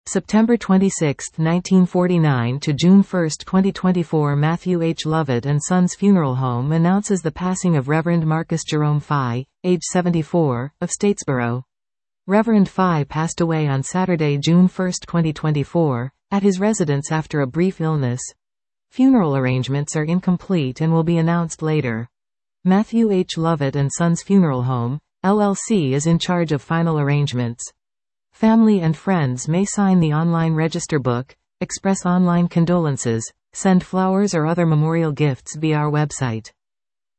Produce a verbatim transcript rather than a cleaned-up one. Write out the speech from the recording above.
September twenty-sixth, nineteen forty-nine to June first, twenty twenty-four. Matthew H. Lovett and Sons Funeral Home announces the passing of Reverend Marcus Jerome Fye, age seventy-four, of Statesboro. Reverend Fye passed away on Saturday, June first, twenty twenty-four, at his residence after a brief illness. Funeral arrangements are incomplete and will be announced later. Matthew H. Lovett and Sons Funeral Home, L L C is in charge of final arrangements. Family and friends may sign the online register book, express online condolences, send flowers or other memorial gifts via our website.